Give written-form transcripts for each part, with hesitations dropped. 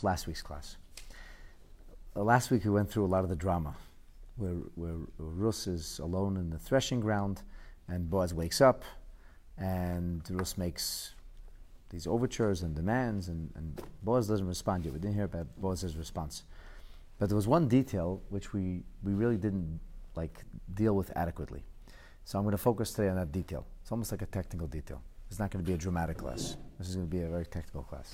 last week's class. Last week we went through a lot of the drama, where Rus is alone in the threshing ground, and Boaz wakes up, and Rus makes these overtures and demands, and Boaz doesn't respond yet. We didn't hear about Boaz's response. But there was one detail which we really didn't deal with adequately. So I'm going to focus today on that detail. It's almost like a technical detail. It's not going to be a dramatic class. This is going to be a very technical class.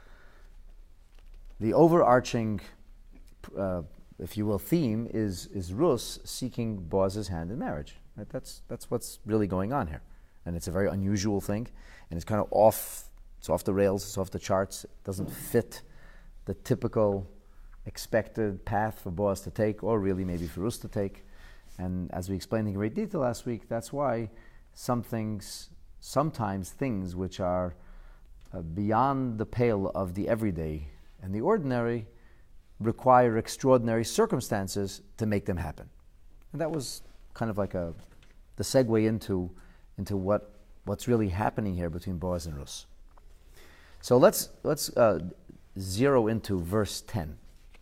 The overarching, if you will, theme is Rus seeking Boaz's hand in marriage. Right? That's what's really going on here. And it's a very unusual thing, and it's kind of off the rails, it's off the charts. It doesn't fit the typical expected path for Boaz to take, or really maybe for Rus to take. And as we explained in great detail last week, that's why sometimes things which are beyond the pale of the everyday and the ordinary require extraordinary circumstances to make them happen. And that was kind of like the segue into what's really happening here between Boaz and Rus. So let's zero into verse 10.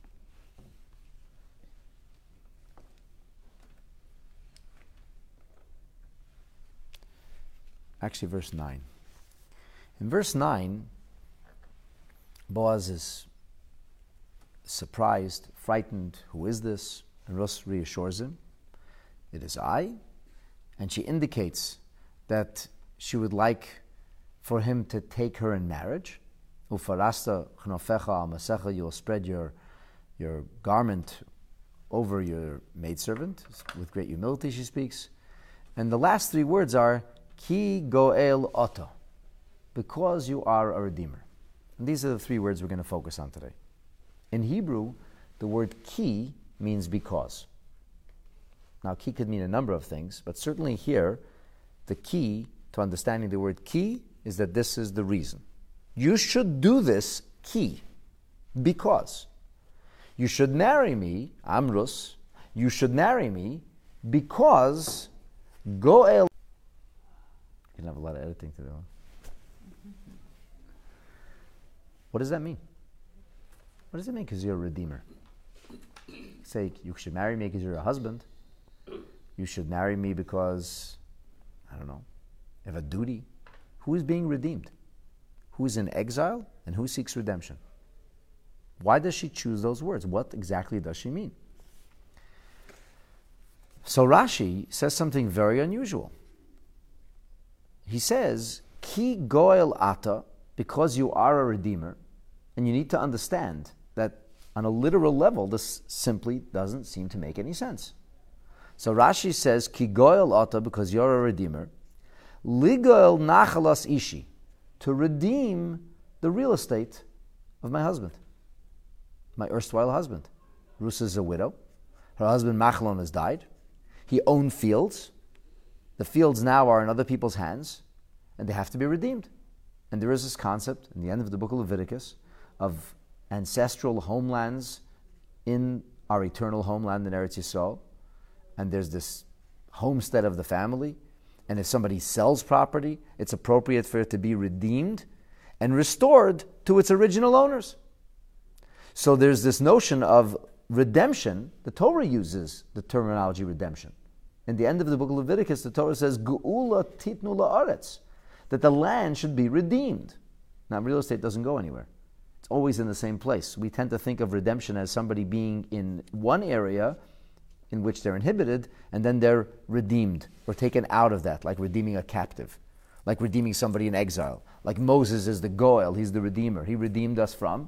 Actually, verse 9. In verse 9, Boaz is surprised, frightened. Who is this? And Rus reassures him, it is I. And she indicates that she would like for him to take her in marriage. Ufarasta chnofecha al masecha, you will spread your garment over your maidservant. With great humility she speaks. And the last three words are, Ki goel oto, because you are a redeemer. And these are the three words we're going to focus on today. In Hebrew, the word ki means because. Now, ki could mean a number of things, but certainly here, the key to understanding the word ki is that this is the reason. You should do this ki, because. You should marry me, I'm Rus, you should marry me because goel. You have a lot of editing to do. What does that mean? What does it mean because you're a redeemer? Say, you should marry me because you're a husband. You should marry me because, I don't know, you have a duty. Who is being redeemed? Who is in exile and who seeks redemption? Why does she choose those words? What exactly does she mean? So Rashi says something very unusual. He says, Ki goel ata, because you are a redeemer, and you need to understand that on a literal level, this simply doesn't seem to make any sense. So Rashi says, Ki goel ata, because you're a redeemer, ligoel nachalas ishi, to redeem the real estate of my husband, my erstwhile husband. Rus is a widow. Her husband Machlon has died. He owned fields. The fields now are in other people's hands, and they have to be redeemed. And there is this concept in the end of the book of Leviticus of ancestral homelands in our eternal homeland in Eretz Yisrael. And there's this homestead of the family. And if somebody sells property, it's appropriate for it to be redeemed and restored to its original owners. So there's this notion of redemption. The Torah uses the terminology redemption. In the end of the book of Leviticus, the Torah says, Geula titnu la'aretz, that the land should be redeemed. Now, real estate doesn't go anywhere. It's always in the same place. We tend to think of redemption as somebody being in one area in which they're inhibited, and then they're redeemed or taken out of that, like redeeming a captive, like redeeming somebody in exile. Like Moses is the Goel, he's the redeemer. He redeemed us from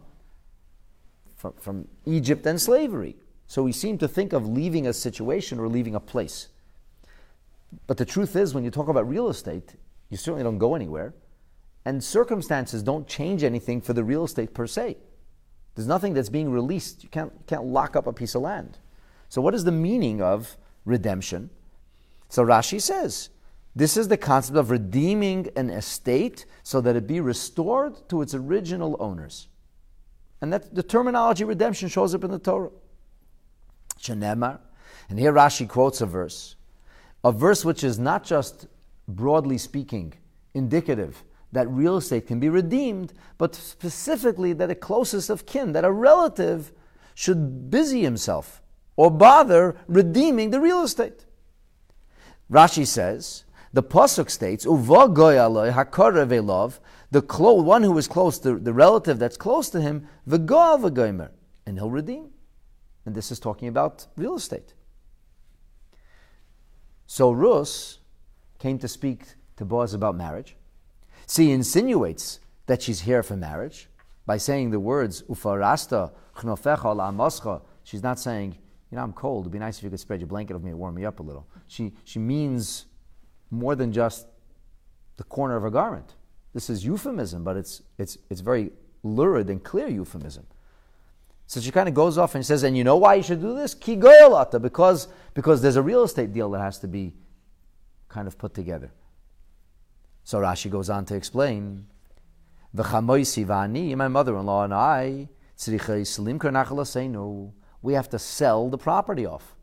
Egypt and slavery. So we seem to think of leaving a situation or leaving a place. But the truth is, when you talk about real estate, you certainly don't go anywhere. And circumstances don't change anything for the real estate per se. There's nothing that's being released. You can't lock up a piece of land. So what is the meaning of redemption? So Rashi says, this is the concept of redeeming an estate so that it be restored to its original owners. And that the terminology redemption shows up in the Torah. Shenemar. And here Rashi quotes a verse which is not just, broadly speaking, indicative that real estate can be redeemed, but specifically that a closest of kin, that a relative, should busy himself or bother redeeming the real estate. Rashi says, the pasuk states, "Uva goy aloi hakarev elov," the one who is close, the relative that's close to him, v'goy v'goymer, and he'll redeem. And this is talking about real estate. So Rus came to speak to Boaz about marriage. See, he insinuates that she's here for marriage by saying the words "ufarasta chnofecha la'amoscha." She's not saying, I'm cold. It'd be nice if you could spread your blanket over me and warm me up a little. She means more than just the corner of her garment. This is euphemism, but it's very lurid and clear euphemism. So she kind of goes off and says, and you know why you should do this? Ki goyalata, because there's a real estate deal that has to be kind of put together. So Rashi goes on to explain, V'chamoisi v'ani, my mother-in-law and I, we have to sell the property off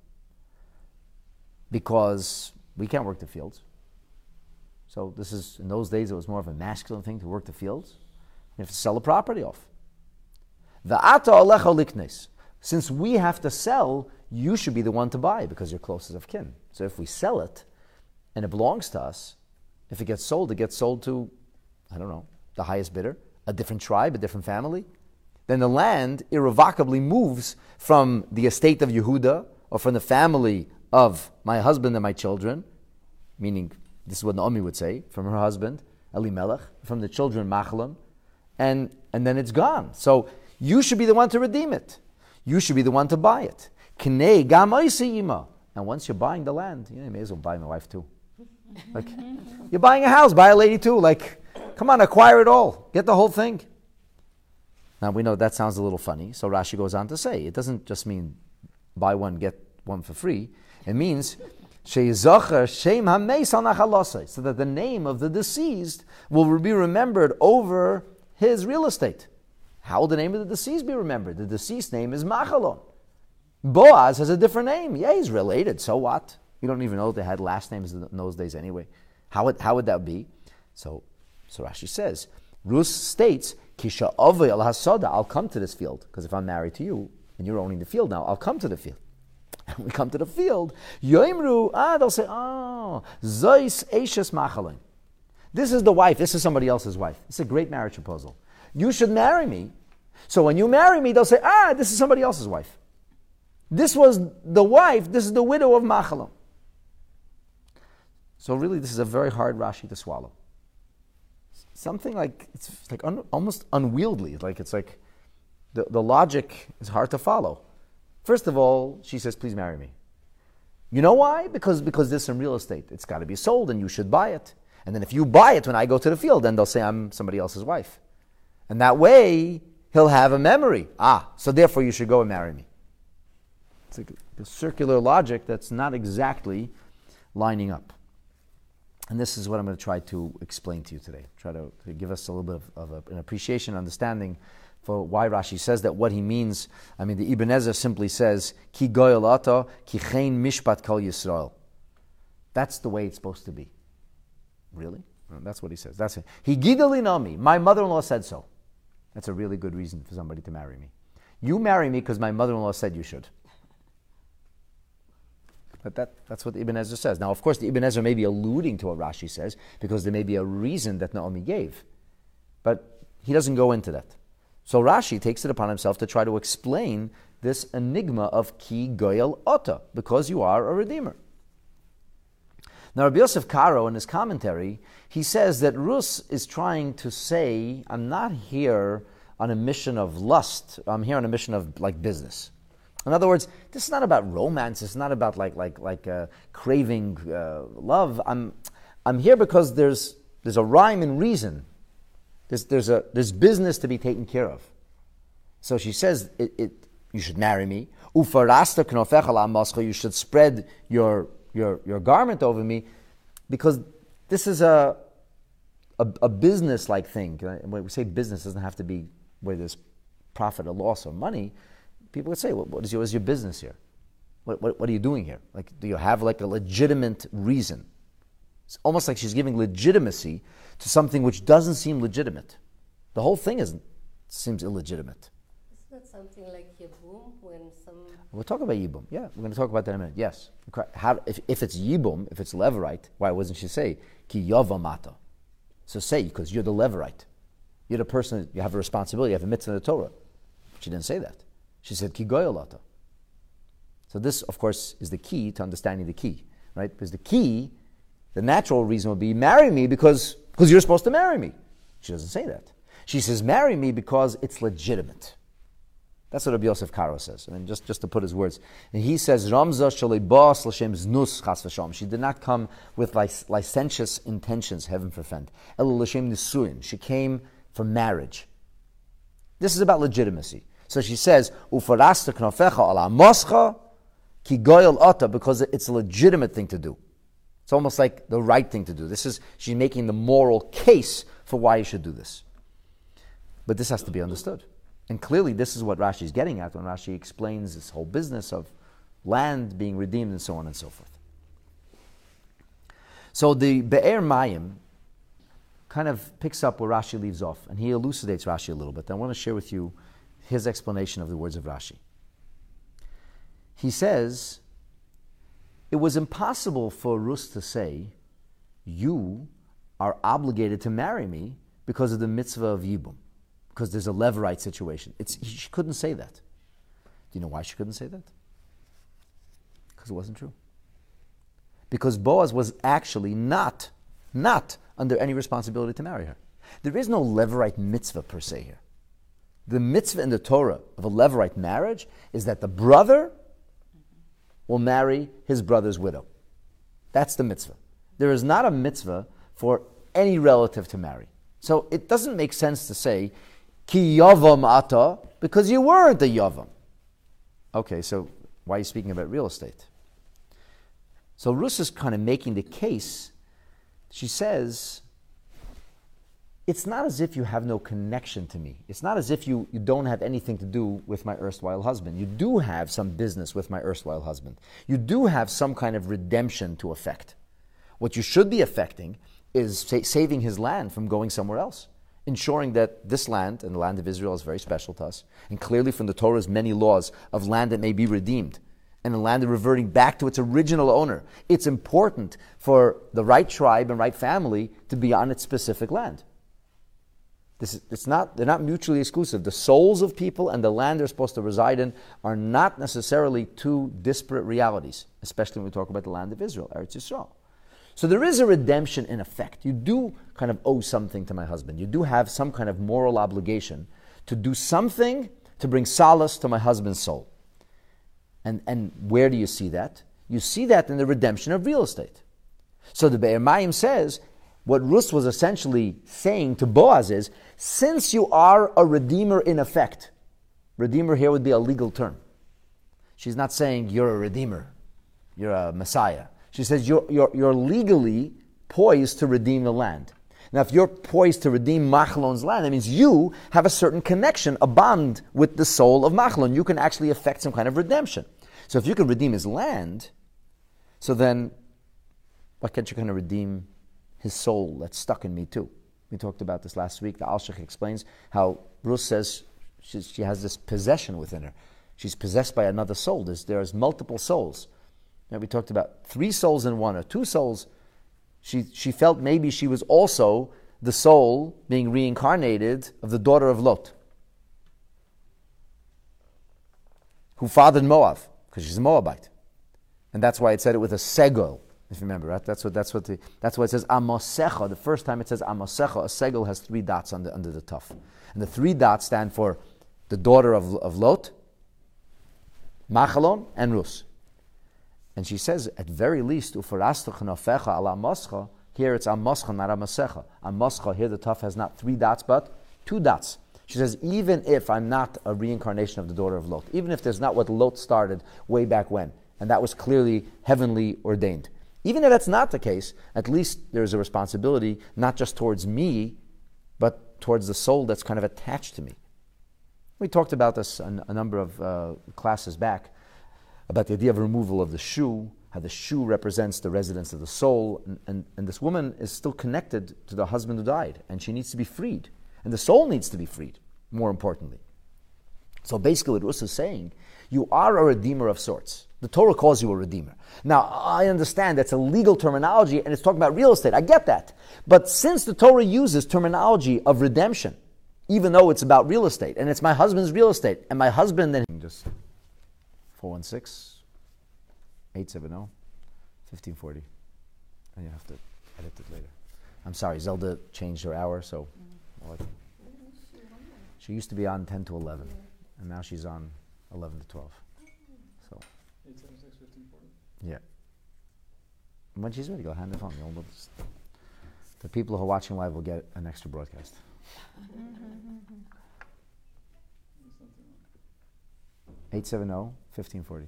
because we can't work the fields. So this is, in those days, it was more of a masculine thing to work the fields. You have to sell the property off. V'ata alecha liknes. Since we have to sell, you should be the one to buy because you're closest of kin. So if we sell it and it belongs to us, if it gets sold to, the highest bidder, a different tribe, a different family, then the land irrevocably moves from the estate of Yehuda or from the family of my husband and my children, meaning, this is what Naomi would say, from her husband, Elimelech, from the children, Machlon, and then it's gone. So you should be the one to redeem it. You should be the one to buy it. Knei gam oisi ima. And once you're buying the land, you may as well buy my wife too. Like, you're buying a house, buy a lady too. Like, come on, acquire it all. Get the whole thing. Now, we know that sounds a little funny, so Rashi goes on to say, it doesn't just mean buy one, get one for free. It means, so that the name of the deceased will be remembered over his real estate. How will the name of the deceased be remembered? The deceased name is Machalon. Boaz has a different name. Yeah, he's related, so what? You don't even know if they had last names in those days anyway. How would that be? So Rashi says, Rus states, Kisha Avay al Hasada, I'll come to this field, because if I'm married to you, and you're owning the field now, I'll come to the field. And we come to the field, Yoimru, they'll say, Zois Eishes Machalon. This is the wife, this is somebody else's wife. It's a great marriage proposal. You should marry me. So when you marry me, they'll say, this is somebody else's wife. This was the wife, this is the widow of Machalon. So really, this is a very hard Rashi to swallow. Something like, it's like almost unwieldy. It's like the logic is hard to follow. First of all, she says, please marry me. You know why? Because there's some real estate. It's got to be sold and you should buy it. And then if you buy it when I go to the field, then they'll say I'm somebody else's wife. And that way, he'll have a memory. So therefore you should go and marry me. It's like a circular logic that's not exactly lining up. And this is what I'm going to try to explain to you today. Try to give us a little bit of an appreciation, understanding for why Rashi says that, what he means. I mean, the Ibn Ezra simply says, Ki goyel ata, ki chein mishpat kol Yisrael. That's the way it's supposed to be. Really? That's what he says. That's it. He gidali nami. My mother-in-law said so. That's a really good reason for somebody to marry me. You marry me because my mother-in-law said you should. But that's what the Ibn Ezra says. Now, of course, the Ibn Ezra may be alluding to what Rashi says, because there may be a reason that Naomi gave. But he doesn't go into that. So Rashi takes it upon himself to try to explain this enigma of Ki Goyel Ota, because you are a redeemer. Now, Rabbi Yosef Karo, in his commentary, he says that Rus is trying to say, I'm not here on a mission of lust, I'm here on a mission of business. In other words, this is not about romance. It's not about craving love. I'm here because there's a rhyme and reason. There's business to be taken care of. So she says, you should marry me. Ufarasta knofecha la'amoscha. You should spread your garment over me, because this is a business-like thing. When we say business, it doesn't have to be where there's profit or loss or money. People would say, what is your business here? What are you doing here? Do you have a legitimate reason? It's almost like she's giving legitimacy to something which doesn't seem legitimate. The whole thing seems illegitimate. Isn't that something like Yibum when some... We'll talk about Yibum. Yeah, we're going to talk about that in a minute. Yes. If it's Yibum, if it's Levirate, why wasn't she say, Ki Yava Mata? So say, because you're the Levirate. You're the person, you have a responsibility, you have a mitzvah in the Torah. She didn't say that. She said, Ki Goyalata. So this, of course, is the key to understanding the key, right? Because the key, the natural reason would be, marry me because you're supposed to marry me. She doesn't say that. She says, marry me because it's legitimate. That's what Rabbi Yosef Karo says. I mean, just to put his words. And he says, Ramza shalei bas l'shem znus chas v'sham. She did not come with licentious intentions, heaven forfend. Ela l'shem nisuin. She came for marriage. This is about legitimacy. So she says, ufarasta knofecha ala moscha ki goyal ata, because it's a legitimate thing to do. It's almost like the right thing to do. She's making the moral case for why you should do this. But this has to be understood. And clearly this is what Rashi is getting at when Rashi explains this whole business of land being redeemed and so on and so forth. So the Be'er Mayim kind of picks up where Rashi leaves off, and he elucidates Rashi a little bit. I want to share with you his explanation of the words of Rashi. He says, it was impossible for Rus to say, you are obligated to marry me because of the mitzvah of Yibum, because there's a Levirate situation. She couldn't say that. Do you know why she couldn't say that? Because it wasn't true. Because Boaz was actually not under any responsibility to marry her. There is no Levirate mitzvah per se here. The mitzvah in the Torah of a Levirate marriage is that the brother will marry his brother's widow. That's the mitzvah. There is not a mitzvah for any relative to marry. So it doesn't make sense to say, Ki yavam ata, because you weren't a yavam. Okay, so why are you speaking about real estate? So Rus is kind of making the case. She says, it's not as if you have no connection to me. It's not as if you don't have anything to do with my erstwhile husband. You do have some business with my erstwhile husband. You do have some kind of redemption to effect. What you should be effecting is saving his land from going somewhere else, ensuring that this land, and the land of Israel is very special to us, and clearly from the Torah's many laws of land that may be redeemed, and the land reverting back to its original owner. It's important for the right tribe and right family to be on its specific land. They're not mutually exclusive. The souls of people and the land they're supposed to reside in are not necessarily two disparate realities, especially when we talk about the land of Israel, Eretz Yisrael. So there is a redemption in effect. You do kind of owe something to my husband. You do have some kind of moral obligation to do something to bring solace to my husband's soul. And where do you see that? You see that in the redemption of real estate. So the Be'er Mayim says, what Rus was essentially saying to Boaz is, since you are a redeemer in effect, redeemer here would be a legal term. She's not saying you're a redeemer, you're a Messiah. She says you're legally poised to redeem the land. Now, if you're poised to redeem Machlon's land, that means you have a certain connection, a bond with the soul of Machlon. You can actually effect some kind of redemption. So if you can redeem his land, so then why can't you kind of redeem his soul that's stuck in me too? We talked about this last week. The Alshich explains how Rus says she has this possession within her. She's possessed by another soul. There's multiple souls. Now, we talked about 3 souls in one or 2 souls. She felt maybe she was also the soul being reincarnated of the daughter of Lot, who fathered Moab, because she's a Moabite. And that's why it said it with a segol, if you remember, right? That's why it says Amosecha. The first time it says Amosecha, a segol has 3 dots under the tuf. And the 3 dots stand for the daughter of Lot, Machalon, and Rus. And she says, at very least, ufarastach nafecha ala moscha. Here it's amoscha, not amasecha. Amoscha, here the tuf has not 3 dots, but 2 dots. She says, even if I'm not a reincarnation of the daughter of Lot, even if there's not what Lot started way back when, and that was clearly heavenly ordained, even if that's not the case, at least there's a responsibility, not just towards me, but towards the soul that's kind of attached to me. We talked about this a number of classes back, about the idea of removal of the shoe, how the shoe represents the residence of the soul, and this woman is still connected to the husband who died, and she needs to be freed. And the soul needs to be freed, more importantly. So basically what Rus is saying, you are a redeemer of sorts. The Torah calls you a redeemer. Now, I understand that's a legal terminology, and it's talking about real estate. I get that. But since the Torah uses terminology of redemption, even though it's about real estate, and it's my husband's real estate, and my husband then... Just 416-870-1540. And you have to edit it later. I'm sorry, Zelda changed her hour, so... She used to be on 10 to 11, and now she's on 11 to 12. So... 876-1540? Yeah. When she's ready, go hand the phone. The people who are watching live will get an extra broadcast. 870-1540.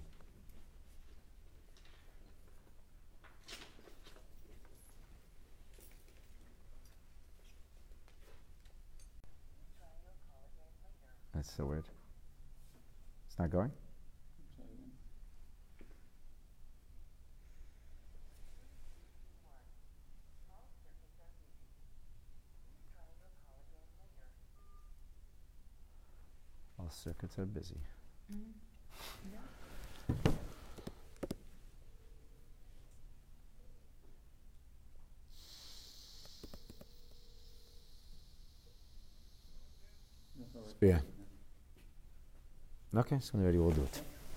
That's so weird. It's not going? All circuits are busy. Yeah. Okay, so when you're ready, we'll do it.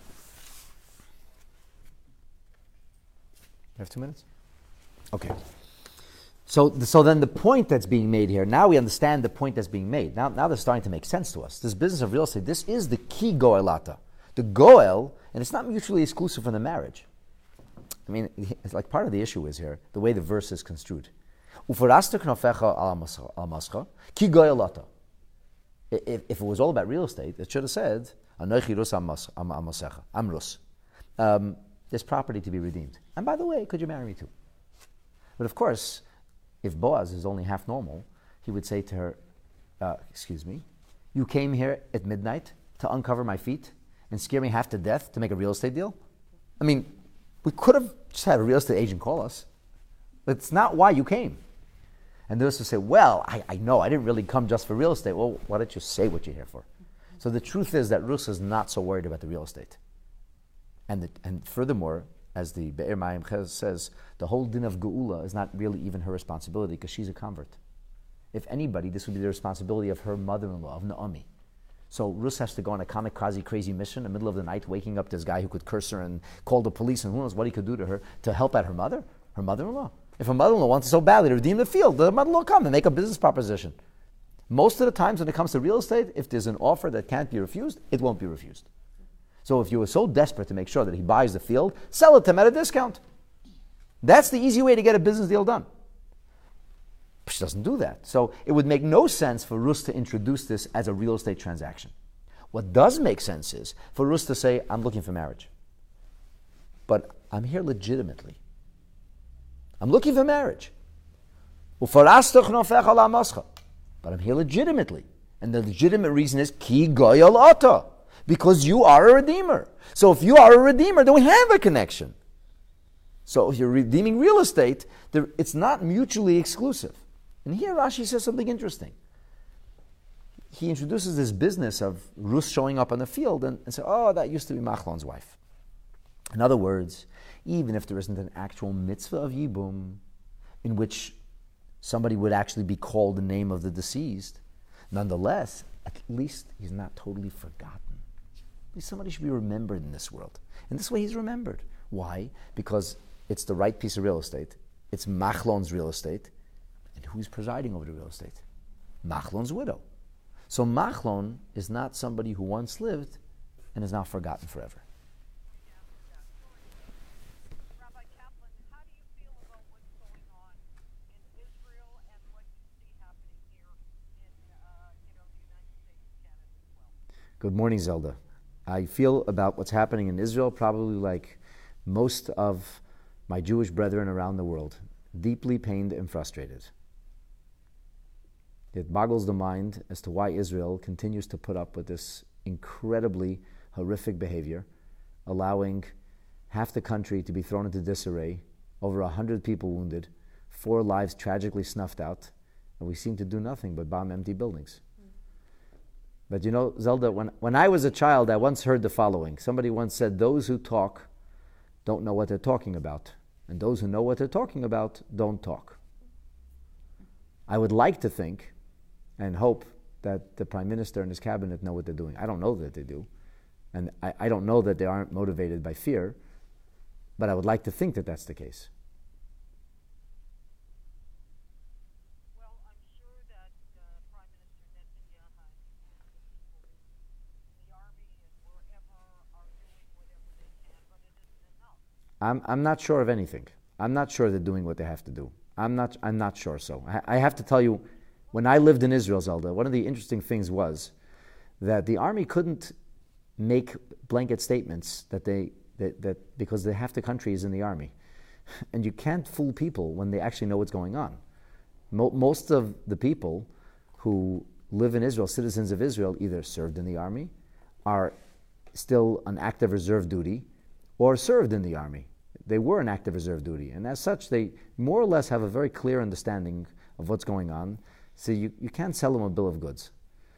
You have 2 minutes? Okay. So then the point that's being made here, now we understand the point that's being made. Now they're starting to make sense to us. This business of real estate, this is the key goelata. The goel, and it's not mutually exclusive from the marriage. I mean, it's like part of the issue is here, the way the verse is construed. Ufarasta knofecha al mascha, ki goelata. If it was all about real estate, it should have said, Anochi rus amasecha, I'm rus. There's property to be redeemed. And by the way, could you marry me too? But of course, if Boaz is only half normal, he would say to her, excuse me, you came here at midnight to uncover my feet and scare me half to death to make a real estate deal? I mean, we could have just had a real estate agent call us. That's not why you came. And those who say, well, I know, I didn't really come just for real estate. Well, why don't you say what you're here for? So the truth is that Rus is not so worried about the real estate. And furthermore, as the Be'er Mayim says, the whole din of Geula is not really even her responsibility because she's a convert. If anybody, this would be the responsibility of her mother-in-law, of Naomi. So Rus has to go on a kamikaze crazy mission in the middle of the night, waking up this guy who could curse her and call the police and who knows what he could do to her to help out her mother-in-law. If her mother-in-law wants so badly to redeem the field, the mother-in-law come and make a business proposition. Most of the times when it comes to real estate, if there's an offer that can't be refused, it won't be refused. So if you were so desperate to make sure that he buys the field, sell it to him at a discount. That's the easy way to get a business deal done. But she doesn't do that. So it would make no sense for Rus to introduce this as a real estate transaction. What does make sense is for Rus to say, I'm looking for marriage. But I'm here legitimately. I'm looking for marriage. But I'm here legitimately. And the legitimate reason is ki goyal ata, because you are a redeemer. So if you are a redeemer, then we have a connection. So if you're redeeming real estate, it's not mutually exclusive. And here Rashi says something interesting. He introduces this business of Rus showing up on the field and say, oh, that used to be Machlon's wife. In other words, even if there isn't an actual mitzvah of Yibum in which somebody would actually be called the name of the deceased, nonetheless, at least he's not totally forgotten. At least somebody should be remembered in this world. And this way he's remembered. Why? Because it's the right piece of real estate. It's Machlon's real estate. And who's presiding over the real estate? Machlon's widow. So Machlon is not somebody who once lived and is now forgotten forever. Good morning, Zelda. I feel about what's happening in Israel probably like most of my Jewish brethren around the world, deeply pained and frustrated. It boggles the mind as to why Israel continues to put up with this incredibly horrific behavior, allowing half the country to be thrown into disarray, over 100 people wounded, 4 lives tragically snuffed out, and we seem to do nothing but bomb empty buildings. But you know, Zelda, when I was a child, I once heard the following. Somebody once said, those who talk don't know what they're talking about, and those who know what they're talking about don't talk. I would like to think and hope that the Prime Minister and his cabinet know what they're doing. I don't know that they do. And I don't know that they aren't motivated by fear, but I would like to think that that's the case. Well, I'm sure that Prime Minister Netanyahu and the people in the army and wherever are doing whatever they can, but it isn't enough. I'm not sure of anything. I'm not sure they're doing what they have to do. I'm not sure so. I have to tell you, when I lived in Israel, Zelda, one of the interesting things was that the army couldn't make blanket statements that because half the country is in the army. And you can't fool people when they actually know what's going on. Most of the people who live in Israel, citizens of Israel, either served in the army, are still on active reserve duty, or served in the army. They were on active reserve duty. And as such, they more or less have a very clear understanding of what's going on. So you can't sell them a bill of goods.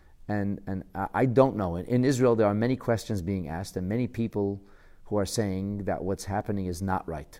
And I don't know. In Israel, there are many questions being asked, and many people who are saying that what's happening is not right.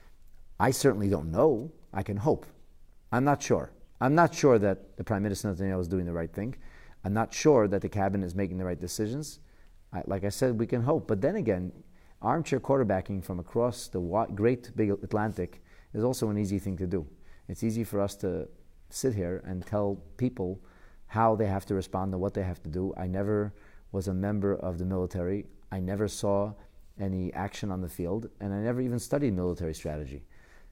I certainly don't know. I can hope. I'm not sure. I'm not sure that the Prime Minister Netanyahu is doing the right thing. I'm not sure that the cabinet is making the right decisions. Like I said, we can hope. But then again, armchair quarterbacking from across the great big Atlantic is also an easy thing to do. It's easy for us to sit here and tell people how they have to respond to what they have to do. I never was a member of the military. I never saw any action on the field, and I never even studied military strategy.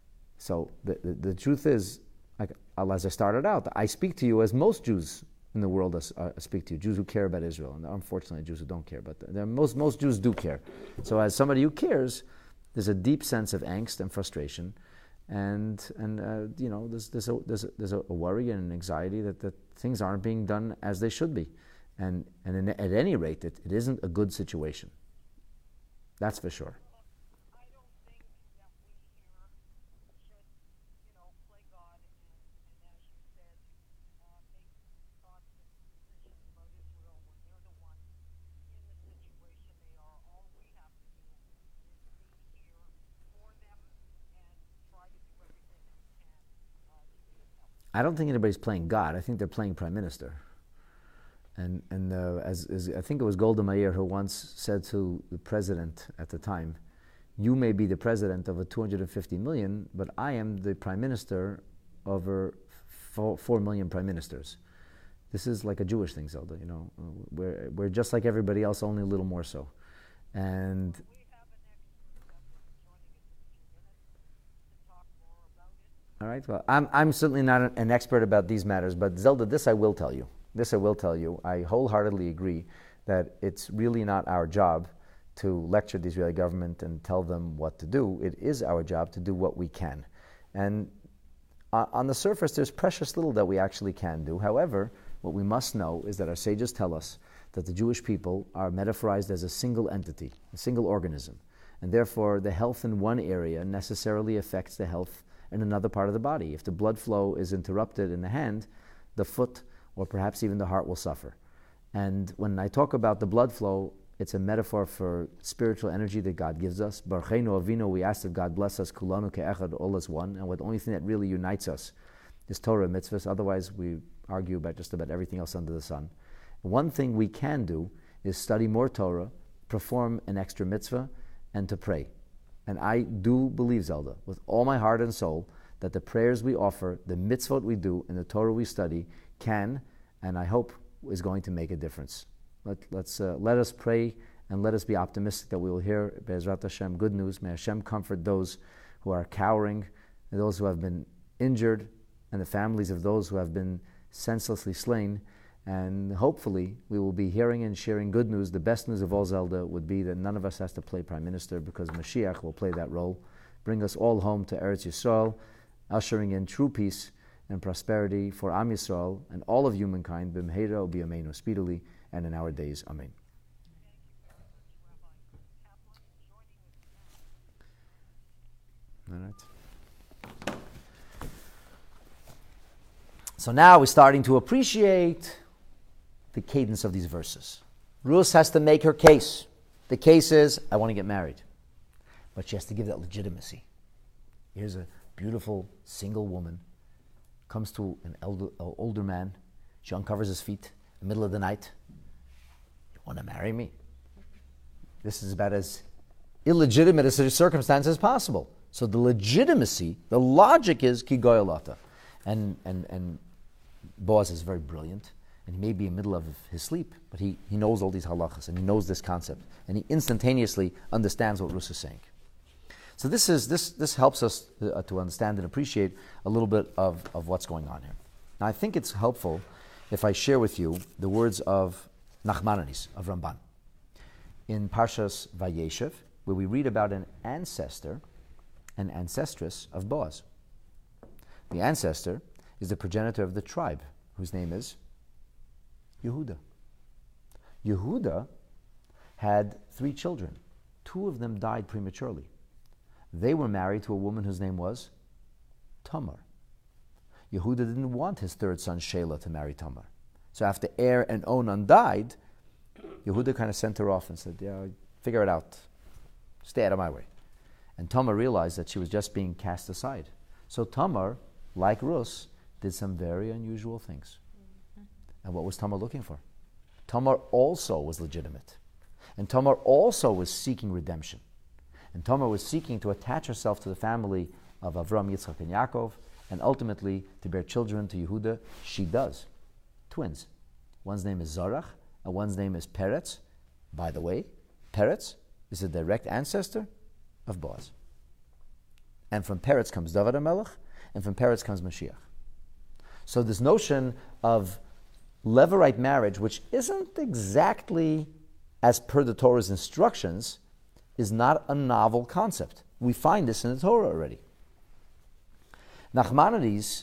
So the truth is, like, as I started out, I speak to you as most Jews in the world speak to you, Jews who care about Israel. And unfortunately, Jews who don't care, but most Jews do care. So as somebody who cares, there's a deep sense of angst and frustration, and you know, there's a worry and an anxiety that things aren't being done as they should be, and at any rate, it isn't a good situation. That's for sure. I don't think that we here should, play God and as you said, make thoughts and decisions about Israel when they're the ones in the situation they are. All we have to do is be here for them and try to do everything we can to be of help. I don't think anybody's playing God. I think they're playing Prime Minister. And as I think it was Golda Meir who once said to the president at the time, you may be the president of a 250 million, but I am the prime minister over 4 million prime ministers. This is like a Jewish thing, Zelda, We're just like everybody else, only a little more so. And We have an expert that will be joining us in a few minutes to talk more about it. all right, well, I'm certainly not an expert about these matters, but Zelda, this I will tell you. I wholeheartedly agree that it's really not our job to lecture the Israeli government and tell them what to do. It is our job to do what we can. And on the surface, there's precious little that we actually can do. However, what we must know is that our sages tell us that the Jewish people are metaphorized as a single entity, a single organism. And therefore, the health in one area necessarily affects the health in another part of the body. If the blood flow is interrupted in the hand, the foot, or perhaps even the heart will suffer. And when I talk about the blood flow, it's a metaphor for spiritual energy that God gives us. Barcheinu Avinu, we ask that God bless us, kulanu ke'echad, all as one. And the only thing that really unites us is Torah and mitzvahs. Otherwise, we argue about just about everything else under the sun. One thing we can do is study more Torah, perform an extra mitzvah, and to pray. And I do believe, Zelda, with all my heart and soul, that the prayers we offer, the mitzvot we do, and the Torah we study can, and I hope, is going to make a difference. Let us pray and let us be optimistic that we will hear, Be'ezrat Hashem, good news. May Hashem comfort those who are cowering, and those who have been injured, and the families of those who have been senselessly slain. And hopefully we will be hearing and sharing good news. The best news of all, Zelda, would be that none of us has to play Prime Minister, because Mashiach will play that role. Bring us all home to Eretz Yisrael, ushering in true peace and prosperity for Am Yisrael and all of humankind, b'mheira u'biyameinu, speedily and in our days. Amen. So now we're starting to appreciate the cadence of these verses. Rus has to make her case. The case is, I want to get married. But she has to give that legitimacy. Here's a beautiful single woman, comes to an older man. She uncovers his feet in the middle of the night. You want to marry me? This is about as illegitimate as a circumstance as possible. So the legitimacy, the logic is ki goyalata. And Boaz is very brilliant. And he may be in the middle of his sleep, but he knows all these halachas and he knows this concept. And he instantaneously understands what Rus is saying. So this helps us to understand and appreciate a little bit of what's going on here. Now I think it's helpful if I share with you the words of Nachmanides, of Ramban. In Parshas Vayeshev, where we read about an ancestor, an ancestress of Boaz. The ancestor is the progenitor of the tribe, whose name is Yehuda. Yehuda had 3 children. 2 of them died prematurely. They were married to a woman whose name was Tamar. Yehuda didn't want his 3rd son, Shelah, to marry Tamar. So after Er and Onan died, Yehuda kind of sent her off and said, yeah, figure it out. Stay out of my way. And Tamar realized that she was just being cast aside. So Tamar, like Rus, did some very unusual things. And what was Tamar looking for? Tamar also was legitimate. And Tamar also was seeking redemption. And Tamar was seeking to attach herself to the family of Avram, Yitzchak, and Yaakov, and ultimately to bear children to Yehuda. She does. Twins. One's name is Zarach, and one's name is Peretz. By the way, Peretz is a direct ancestor of Boaz. And from Peretz comes David HaMelech, and from Peretz comes Mashiach. So this notion of Levirate marriage, which isn't exactly as per the Torah's instructions, is not a novel concept. We find this in the Torah already. Nachmanides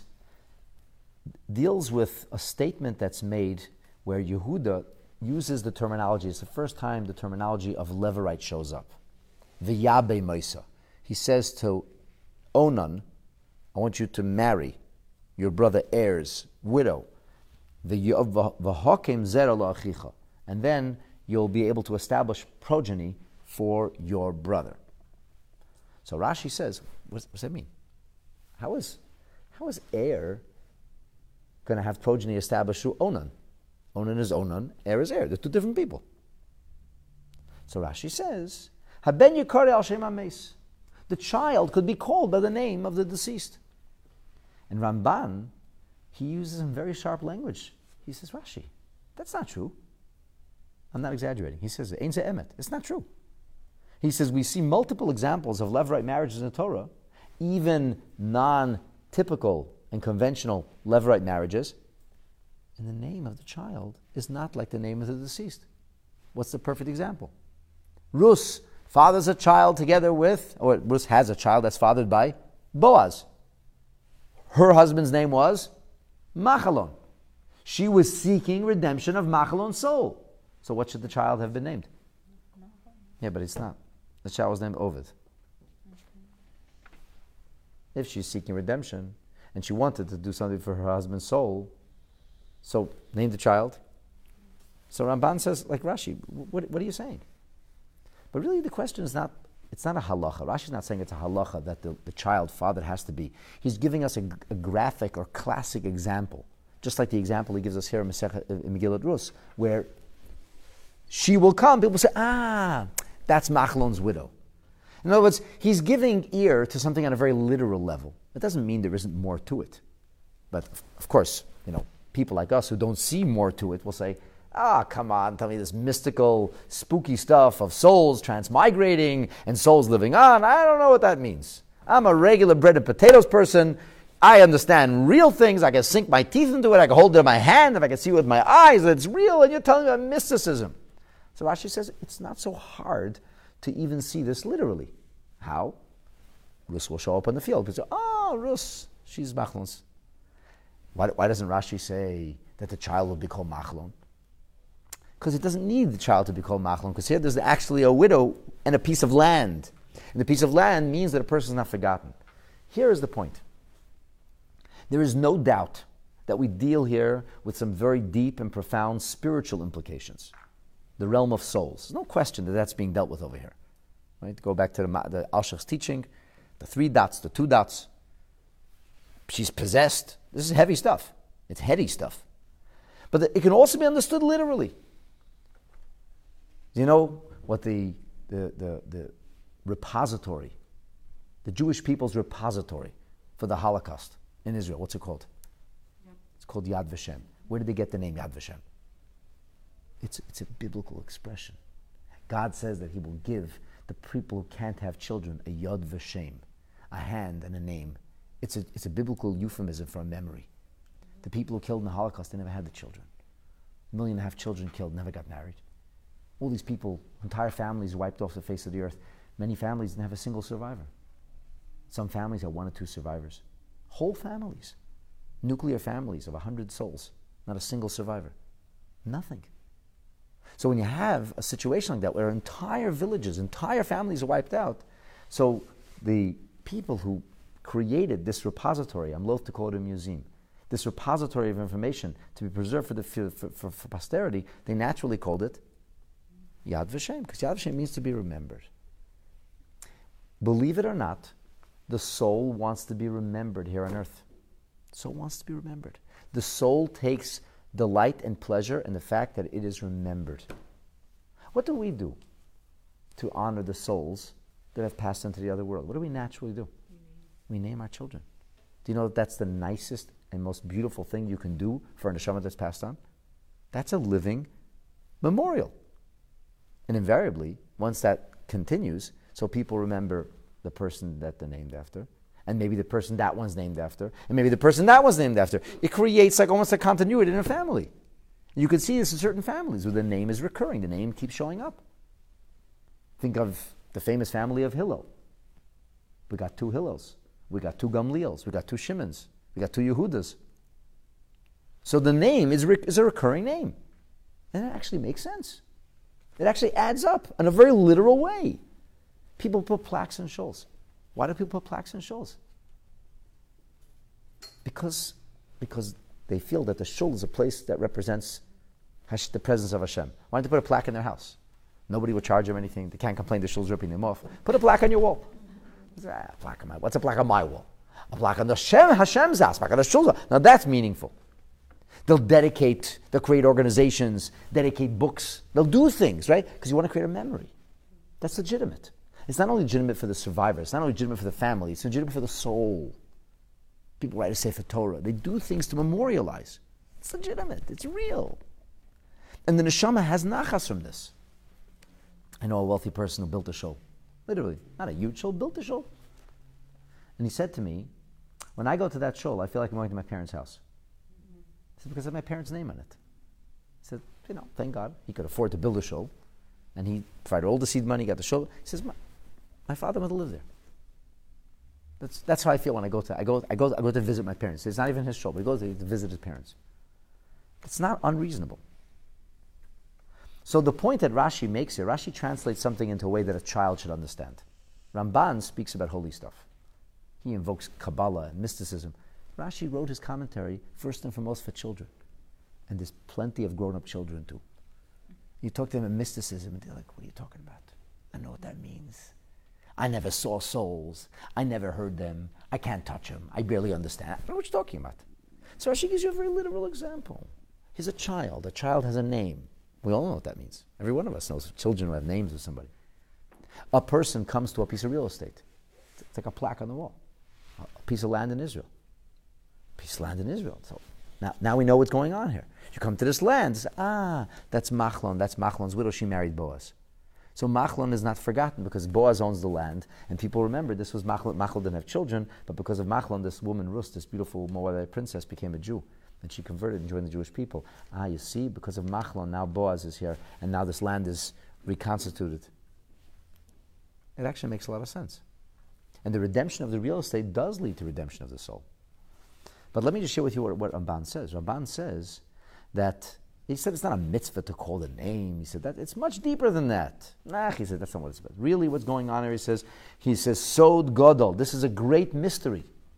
deals with a statement that's made where Yehuda uses the terminology. It's the first time the terminology of Levirate shows up. V'yabe Moisa. He says to Onan, I want you to marry your brother Er's widow. V'hakim zera la'achicha. And then you'll be able to establish progeny for your brother. So Rashi says, what does that mean? How is Er going to have progeny established through Onan? Onan is Onan, Er is Er. They're 2 different people. So Rashi says, Haben yikare al shem hameis. The child could be called by the name of the deceased. And Ramban, he uses some very sharp language. He says, Rashi, that's not true. I'm not exaggerating. He says, Ein ze emet. It's not true. He says, we see multiple examples of Levirate marriages in the Torah, even non-typical and conventional Levirate marriages, and the name of the child is not like the name of the deceased. What's the perfect example? Rus fathers a child together with, or Rus has a child that's fathered by Boaz. Her husband's name was Machalon. She was seeking redemption of Machalon's soul. So what should the child have been named? Yeah, but it's not. The child was named Ovid. If she's seeking redemption and she wanted to do something for her husband's soul, so name the child. So Ramban says, like Rashi, what are you saying? But really the question is not, it's not a halacha. Rashi's not saying it's a halacha that the child father has to be. He's giving us a graphic or classic example, just like the example he gives us here in Megillat Rus, where she will come, people say, that's Machlon's widow. In other words, he's giving ear to something on a very literal level. It doesn't mean there isn't more to it. But of course, people like us who don't see more to it will say, come on, tell me this mystical, spooky stuff of souls transmigrating and souls living on. I don't know what that means. I'm a regular bread and potatoes person. I understand real things. I can sink my teeth into it. I can hold it in my hand. If I can see it with my eyes, it's real. And you're telling me about mysticism. So Rashi says it's not so hard to even see this literally. How? Rus will show up on the field. People say, Rus, she's Machlon's. Why doesn't Rashi say that the child will be called Machlon? Because it doesn't need the child to be called Machlon, because here there's actually a widow and a piece of land. And the piece of land means that a person is not forgotten. Here is the point. There is no doubt that we deal here with some very deep and profound spiritual implications. The realm of souls. There's no question that that's being dealt with over here. Right? Go back to the Alshach's teaching, the 3 dots, the 2 dots. She's possessed. This is heavy stuff. It's heady stuff. But it can also be understood literally. Do you know what the repository, the Jewish people's repository for the Holocaust in Israel, what's it called? It's called Yad Vashem. Where did they get the name Yad Vashem? It's a biblical expression. God says that He will give the people who can't have children a Yad Vashem, a hand and a name. It's a biblical euphemism for a memory. The people who killed in the Holocaust, they never had the children. 1.5 million children killed, never got married. All these people, entire families wiped off the face of the earth. Many families didn't have a single survivor. Some families had 1 or 2 survivors. Whole families. Nuclear families of 100 souls. Not a single survivor. Nothing. So when you have a situation like that where entire villages, entire families are wiped out, so the people who created this repository, I'm loath to call it a museum, this repository of information to be preserved for posterity, they naturally called it Yad Vashem, because Yad Vashem means to be remembered. Believe it or not, the soul wants to be remembered here on earth. The soul wants to be remembered. The soul takes delight and pleasure in the fact that it is remembered. What do we do to honor the souls that have passed into the other world? What do we naturally do? We name our children. Do you know that that's the nicest and most beautiful thing you can do for a neshama that's passed on? That's a living memorial. And invariably, once that continues, so people remember the person that they're named after, and maybe the person that one's named after, and maybe the person that one's named after. It creates like almost a continuity in a family. You can see this in certain families where the name is recurring. The name keeps showing up. Think of the famous family of Hillel. We got 2 Hillels. We got 2 Gamliels. We got 2 Shimons. We got 2 Yehudas. So the name is a recurring name. And it actually makes sense. It actually adds up in a very literal way. People put plaques in shuls. Why do people put plaques in shuls? Because they feel that the shul is a place that represents the presence of Hashem. Why don't they put a plaque in their house? Nobody would charge them anything. They can't complain the shul's ripping them off. Put a plaque on your wall. What's a plaque on my wall? A plaque on the Hashem's house, plaque on the shul's house. Now that's meaningful. They'll create organizations, dedicate books. They'll do things, right? Because you want to create a memory. That's legitimate. It's not only legitimate for the survivor, it's not only legitimate for the family, it's legitimate for the soul. People write a Sefer Torah. They do things to memorialize. It's legitimate. It's real. And the neshama has nachas from this. I know a wealthy person who built a shul. Literally, not a huge shul, built a shul. And he said to me, when I go to that shul, I feel like I'm going to my parents' house. I said, because I have my parents' name on it. He said, thank God. He could afford to build a shul. And he provided all the seed money, got the shul. He says, my father mother lived there. That's how I feel when I go to visit my parents. It's not even his shul, but he goes to visit his parents. It's not unreasonable. So the point that Rashi makes here, Rashi translates something into a way that a child should understand. Ramban speaks about holy stuff. He invokes Kabbalah and mysticism. Rashi wrote his commentary first and foremost for children. And there's plenty of grown-up children too. You talk to them in mysticism and they're like, what are you talking about? I know what that means. I never saw souls. I never heard them. I can't touch them. I barely understand. I don't know what you're talking about. So Rashi gives you a very literal example. He's a child. A child has a name. We all know what that means. Every one of us knows children who have names of somebody. A person comes to a piece of real estate. It's like a plaque on the wall. A piece of land in Israel. A piece of land in Israel. So now we know what's going on here. You come to this land, that's Machlon. That's Machlon's widow. She married Boaz. So Machlon is not forgotten because Boaz owns the land, and people remember this was Machlon. Machlon didn't have children, but because of Machlon, this woman Rus, this beautiful Moabite princess, became a Jew, and she converted and joined the Jewish people. You see, because of Machlon, now Boaz is here, and now this land is reconstituted. It actually makes a lot of sense. And the redemption of the real estate does lead to redemption of the soul. But let me just share with you what Ramban says. Ramban says that, he said it's not a mitzvah to call the name. He said that it's much deeper than that. He said that's not what it's about. Really what's going on here, he says, Sod Gadol. This is a great mystery.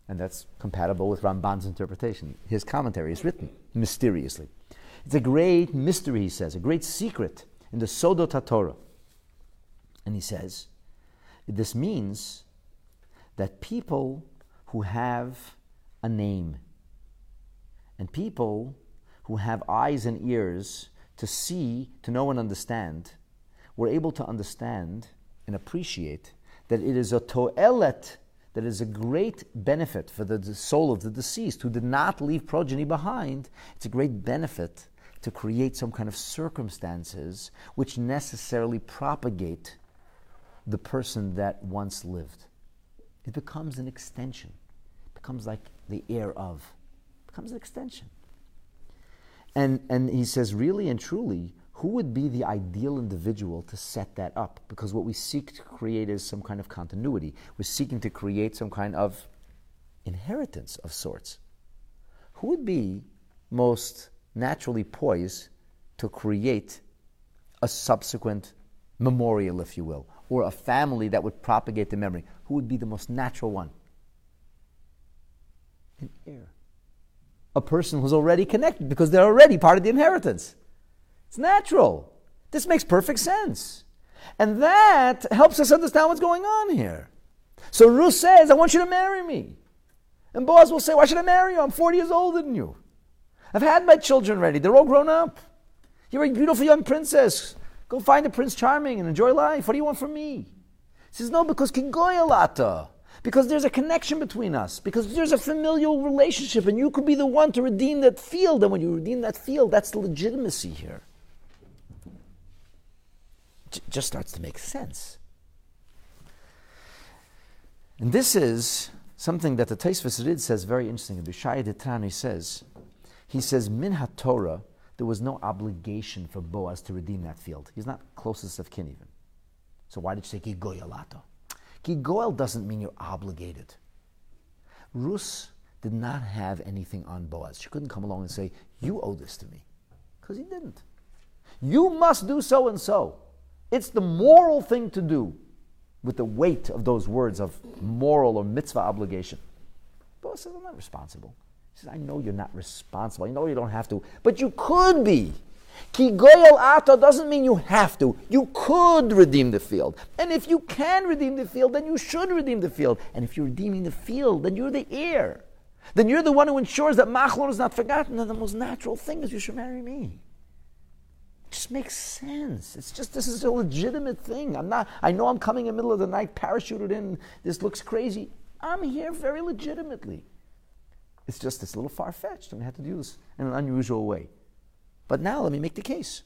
And that's compatible with Ramban's interpretation. His commentary is written mysteriously. It's a great mystery, he says, a great secret in the Sodot HaTorah. And he says, this means that people who have a name and people who have eyes and ears to see, to know and understand, were able to understand and appreciate that it is a to'elet, that is a great benefit for the soul of the deceased who did not leave progeny behind. It's a great benefit to create some kind of circumstances which necessarily propagate the person that once lived. It becomes an extension. It becomes like the heir of. It becomes an extension. And he says, really and truly, who would be the ideal individual to set that up? Because what we seek to create is some kind of continuity. We're seeking to create some kind of inheritance of sorts. Who would be most naturally poised to create a subsequent memorial, if you will, or a family that would propagate the memory? Who would be the most natural one? An heir. A person who's already connected because they're already part of the inheritance. It's natural. This makes perfect sense. And that helps us understand what's going on here. So Ruth says, I want you to marry me. And Boaz will say, why should I marry you? I'm 40 years older than you. I've had my children already. They're all grown up. You're a beautiful young princess. Go find a Prince Charming and enjoy life. What do you want from me? He says, no, because kigoyalata. Because there's a connection between us. Because there's a familial relationship. And you could be the one to redeem that field. And when you redeem that field, that's the legitimacy here. Just starts to make sense. And this is something that the Tosfos Rid says very interesting. Bishaya Ditran, he says, Min HaTorah, there was no obligation for Boaz to redeem that field. He's not closest of kin even. So why did you say Ki Goyalato? Ki Goyal doesn't mean you're obligated. Ruth did not have anything on Boaz. She couldn't come along and say, you owe this to me. Because he didn't. You must do so and so. It's the moral thing to do with the weight of those words of moral or mitzvah obligation. Boaz says, I'm not responsible. He says, I know you're not responsible. I know you don't have to, but you could be. Ki goyal ata doesn't mean you have to. You could redeem the field. And if you can redeem the field, then you should redeem the field. And if you're redeeming the field, then you're the heir. Then you're the one who ensures that Machlon is not forgotten. And the most natural thing is you should marry me. It just makes sense. It's just, this is a legitimate thing. I know I'm coming in the middle of the night, parachuted in. This looks crazy. I'm here very legitimately. It's just, it's a little far-fetched, and I have to do this in an unusual way. But now let me make the case.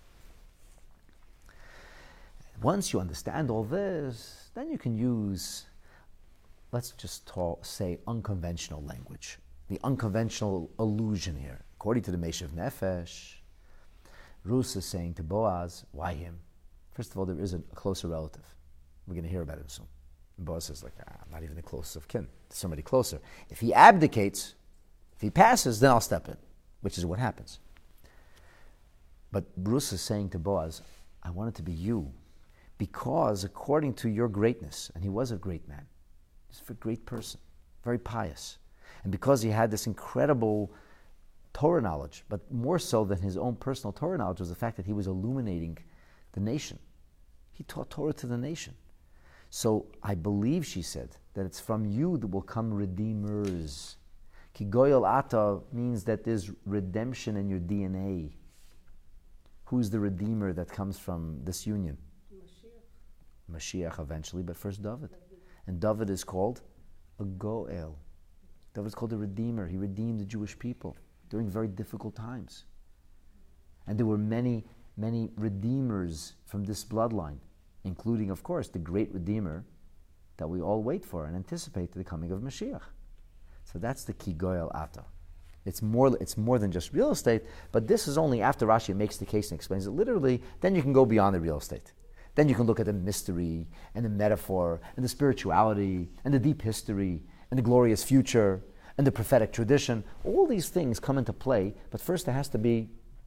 Once you understand all this, then you can use, let's just say unconventional language. The unconventional allusion here. According to the Meshav Nefesh, Ruth is saying to Boaz, why him? First of all, there is a closer relative. We're going to hear about him soon. And Boaz says, I'm not even the closest of kin. There's somebody closer. If he abdicates, if he passes, then I'll step in, which is what happens. But Ruth is saying to Boaz, I want it to be you, because according to your greatness, and he was a great man, he's a great person, very pious, and because he had this incredible Torah knowledge, but more so than his own personal Torah knowledge was the fact that he was illuminating the nation. He taught Torah to the nation. So I believe, she said, that it's from you that will come redeemers. Ki goyal ata means that there's redemption in your DNA. Who's the redeemer that comes from this union? Mashiach eventually, but first David. And David is called a Goel. David's called a redeemer. He redeemed the Jewish people during very difficult times. And there were many, many redeemers from this bloodline, including, of course, the great redeemer that we all wait for and anticipate the coming of Mashiach. So that's the Ki Goyal Ata. It's more than just real estate, but this is only after Rashi makes the case and explains it literally, then you can go beyond the real estate. Then you can look at the mystery and the metaphor and the spirituality and the deep history and the glorious future and the prophetic tradition. All these things come into play, but first there has to be,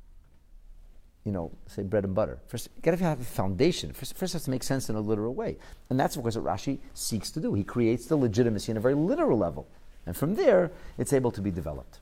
say bread and butter. First, you got to have a foundation. First it has to make sense in a literal way. And that's, of course, what Rashi seeks to do. He creates the legitimacy in a very literal level. And from there, it's able to be developed.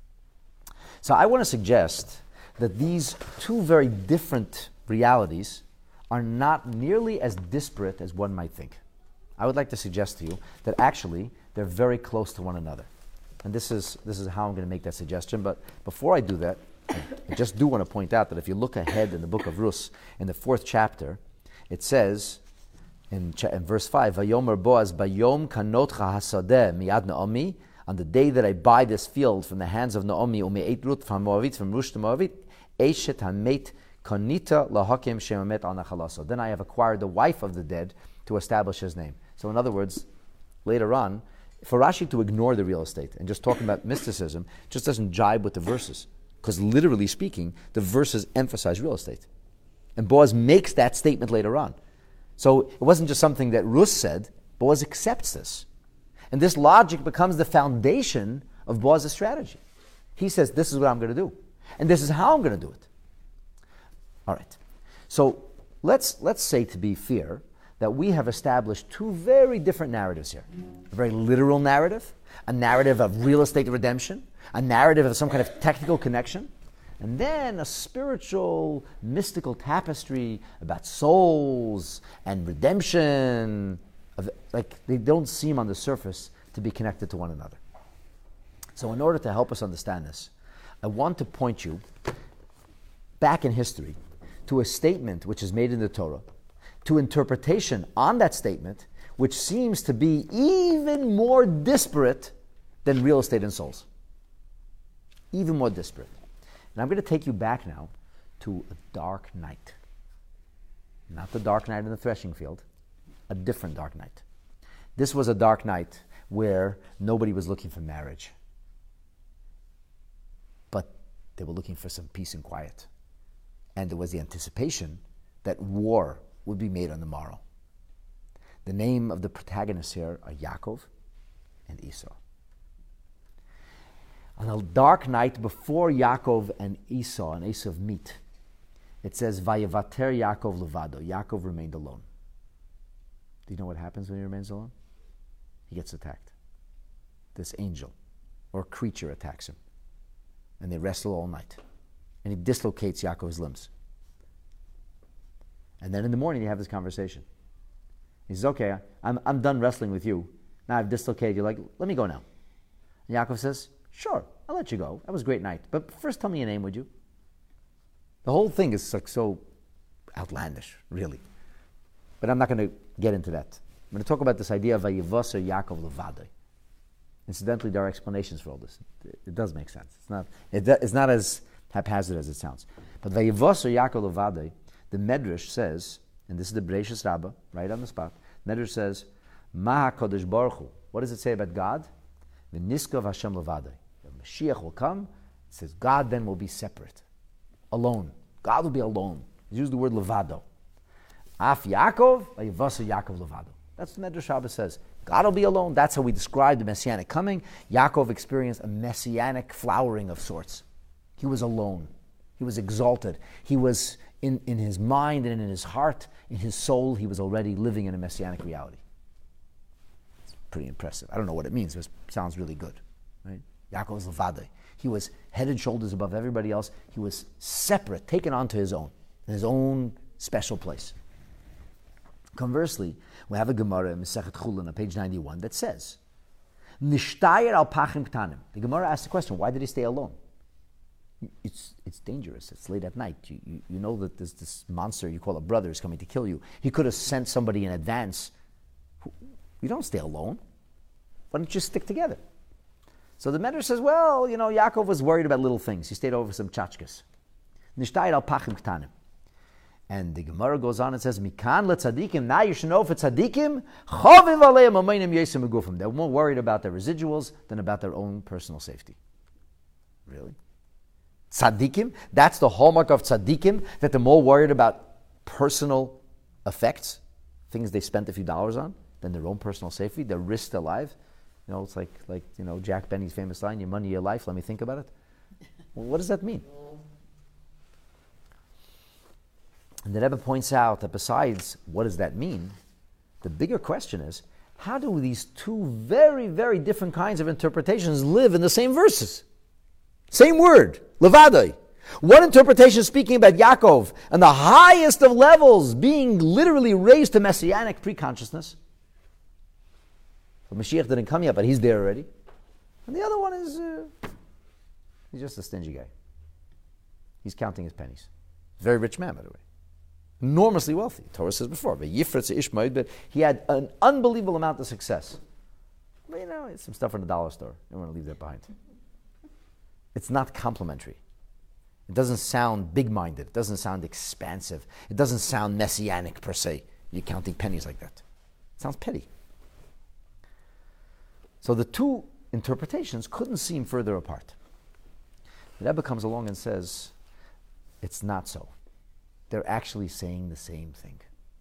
So I want to suggest that these two very different realities are not nearly as disparate as one might think. I would like to suggest to you that actually they're very close to one another. And this is how I'm going to make that suggestion. But before I do that, I just do want to point out that if you look ahead in the book of Rus, in the 4th chapter, it says in verse 5, Vayomer Boaz bayom kanotcha hasadeh miyad Naomi, on the day that I buy this field from the hands of Naomi, ume'et Ruth from Moavit, from Rush to Moavit, Eshet hamet konita lahakim shemamet al nachalaso. Then I have acquired the wife of the dead to establish his name. So in other words, later on, for Rashi to ignore the real estate and just talking about mysticism just doesn't jibe with the verses. Because literally speaking, the verses emphasize real estate. And Boaz makes that statement later on. So it wasn't just something that Rus said, Boaz accepts this. And this logic becomes the foundation of Boaz's strategy. He says, this is what I'm going to do. And this is how I'm going to do it. All right. So let's say, to be fair, that we have established two very different narratives here. A very literal narrative, a narrative of real estate redemption, a narrative of some kind of technical connection, and then a spiritual, mystical tapestry about souls and redemption. Like, they don't seem on the surface to be connected to one another. So in order to help us understand this, I want to point you back in history to a statement which is made in the Torah, to interpretation on that statement, which seems to be even more disparate than real estate and souls. Even more disparate. And I'm going to take you back now to a dark night. Not the dark night in the threshing field, a different dark night. This was a dark night where nobody was looking for marriage. But they were looking for some peace and quiet. And there was the anticipation that war would be made on the morrow. The name of the protagonists here are Yaakov and Esau. On a dark night before Yaakov and Esav meet, it says, Vayevater Yaakov levado. Yaakov remained alone. Do you know what happens when he remains alone? He gets attacked. This angel or creature attacks him. And they wrestle all night. And he dislocates Yaakov's limbs. And then in the morning, you have this conversation. He says, okay, I'm done wrestling with you. Now I've dislocated you. Like, let me go now. And Yaakov says, sure, I'll let you go. That was a great night. But first tell me your name, would you? The whole thing is like so outlandish, really. But I'm not going to get into that. I'm going to talk about this idea of Vayevaser Yaakov levado. Incidentally, there are explanations for all this. It does make sense. It's not as haphazard as it sounds. But Vayevaser Yaakov levado, the Medrash says, and this is the Bereshis Rabbah, right on the spot, Medrash says, Ma HaKadosh Baruch Hu. What does it say about God? V'niskav Hashem levado. The Mashiach will come. It says God then will be separate, alone. God will be alone. Use the word levado. Af Yaakov, Vayevaser Yaakov levado. That's what Medrash Rabbah says. God will be alone. That's how we describe the Messianic coming. Yaakov experienced a Messianic flowering of sorts. He was alone. He was exalted. He was in his mind and in his heart, in his soul, he was already living in a Messianic reality. It's pretty impressive. I don't know what it means, but it sounds really good. Right? Yaakov levado. He was head and shoulders above everybody else. He was separate, taken onto his own special place. Conversely, we have a Gemara in Masechet Chulin on page 91 that says, Nishtayir al pachim ktanim. The Gemara asks the question, why did he stay alone? It's dangerous. It's late at night. You know that there's this monster you call a brother is coming to kill you. He could have sent somebody in advance. You don't stay alone. Why don't you stick together? So the Medrash says, well, Yaakov was worried about little things. He stayed over some tchotchkes. Nishtayir al pachim ktanim. And the Gemara goes on and says, Mikan letzadikim, now you should know for tzadikim, chaviv aleim amaynim yesem megufim. They're more worried about their residuals than about their own personal safety. Really? Tzadikim? That's the hallmark of tzadikim, that they're more worried about personal effects, things they spent a few dollars on, than their own personal safety. They risked their life. It's like Jack Benny's famous line, your money, your life, let me think about it. Well, what does that mean? And the Rebbe points out that besides what does that mean, the bigger question is, How do these two very, very different kinds of interpretations live in the same verses? Same word, levadai. One interpretation speaking about Yaakov and the highest of levels being literally raised to messianic pre-consciousness. But Mashiach didn't come yet, but he's there already. And the other one is, he's just a stingy guy. He's counting his pennies. Very rich man, by the way. Enormously wealthy. Torah says before, but he had an unbelievable amount of success. But it's some stuff in the dollar store. You don't want to leave that behind. It's not complimentary. It doesn't sound big-minded. It doesn't sound expansive. It doesn't sound messianic per se. You're counting pennies like that. It sounds petty. So the two interpretations couldn't seem further apart. The Rebbe comes along and says, it's not so. They're actually saying the same thing.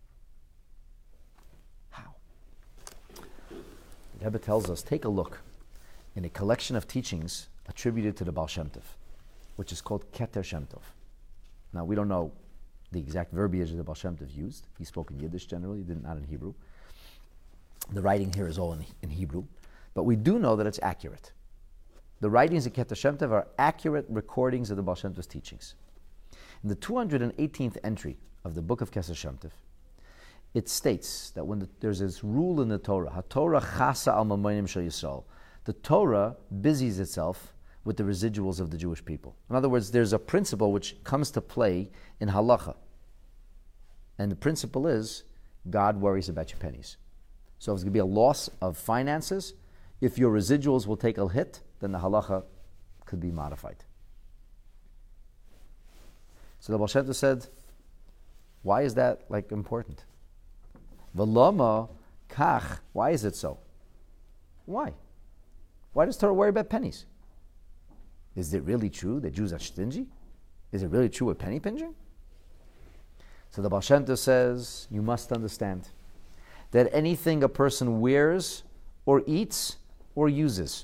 How? The Rebbe tells us, take a look in a collection of teachings attributed to the Baal Shem Tov, which is called Keter Shem Tov. Now, we don't know the exact verbiage that the Baal Shem Tov used. He spoke in Yiddish generally, not in Hebrew. The writing here is all in Hebrew. But we do know that it's accurate. The writings of Keter Shem Tov are accurate recordings of the Baal Shem Tov's teachings. In the 218th entry of the book of Keter Shem Tov, it states that when there's this rule in the Torah, HaTorah chasa al mamonim shel Yisrael, the Torah busies itself with the residuals of the Jewish people. In other words, there's a principle which comes to play in halacha. And the principle is, God worries about your pennies. So if there's going to be a loss of finances, if your residuals will take a hit, then the halacha could be modified. So the Baal Shem Tov said, why is that important? V'lama kach, why is it so? Why? Why does Torah worry about pennies? Is it really true that Jews are stingy? Is it really true with penny pinching? So the Baal Shem Tov says, you must understand that anything a person wears or eats or uses,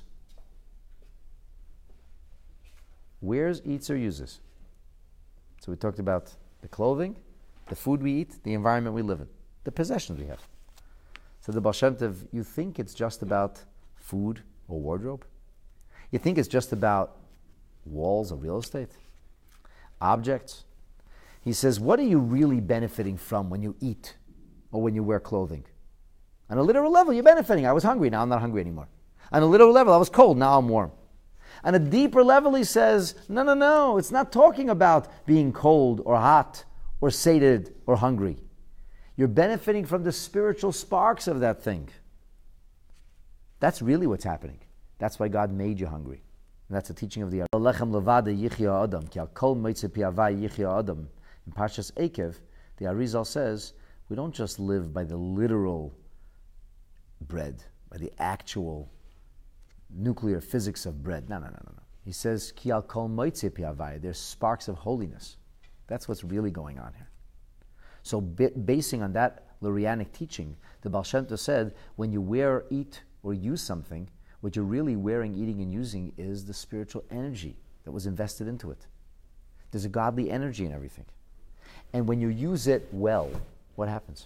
wears, eats, or uses. So we talked about the clothing, the food we eat, the environment we live in, the possessions we have. So the Baal Shem Tov, you think it's just about food or wardrobe? You think it's just about walls of real estate? Objects? He says, what are you really benefiting from when you eat or when you wear clothing? On a literal level, you're benefiting. I was hungry, now I'm not hungry anymore. On a literal level, I was cold, now I'm warm. On a deeper level, he says, no, it's not talking about being cold or hot or sated or hungry. You're benefiting from the spiritual sparks of that thing. That's really what's happening. That's why God made you hungry. And that's the teaching of the Alechem Levada Yichya Adam, Ki Kol Moitze Pi Havai Yichya Adam. In Parshas Eikev, the Arizal says, we don't just live by the literal bread, by the actual nuclear physics of bread. No. He says, Ki al kol moitze pi havai. There's sparks of holiness. That's what's really going on here. So basing on that Lurianic teaching, the Baal Shem Tov said, when you wear, eat, or use something, what you're really wearing, eating, and using is the spiritual energy that was invested into it. There's a godly energy in everything. And when you use it well, what happens?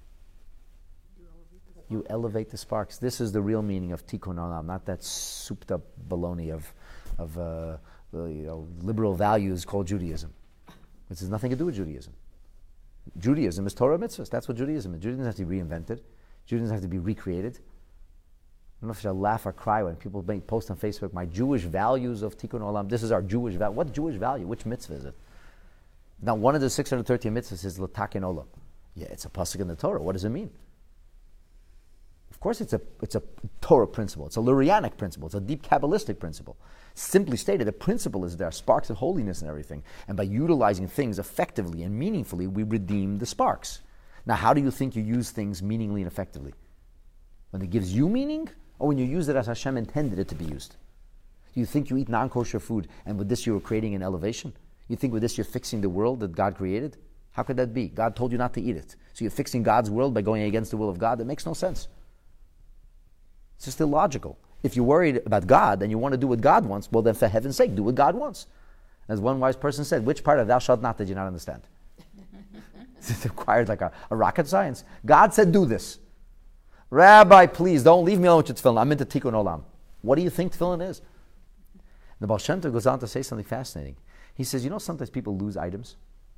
You elevate the sparks. This is the real meaning of Tikkun Olam, not that souped-up baloney of liberal values called Judaism. This has nothing to do with Judaism. Judaism is Torah mitzvahs. That's what Judaism is. Judaism doesn't have to be reinvented. Judaism doesn't have to be recreated. I don't know if I should laugh or cry when people post on Facebook, my Jewish values of Tikkun Olam. This is our Jewish value. What Jewish value? Which mitzvah is it? Now, one of the 613 mitzvahs is L'taken Olam. Yeah, it's a pasuk in the Torah. What does it mean? Of course, it's a Torah principle. It's a Lurianic principle. It's a deep Kabbalistic principle. Simply stated, the principle is there are sparks of holiness and everything. And by utilizing things effectively and meaningfully, we redeem the sparks. Now, how do you think you use things meaningly and effectively? When it gives you meaning, or when you use it as Hashem intended it to be used? Do you think you eat non-kosher food, and with this you're creating an elevation? You think with this you're fixing the world that God created? How could that be? God told you not to eat it. So you're fixing God's world by going against the will of God? That makes no sense. It's just illogical. If you're worried about God and you want to do what God wants, well then for heaven's sake, do what God wants. As one wise person said, which part of thou shalt not did you not understand? It requires like a rocket science. God said do this. Rabbi, please, don't leave me alone with your tefillin. I'm into tikkun olam. What do you think tefillin is? The Baal Shem Tov goes on to say something fascinating. He says, sometimes people lose items.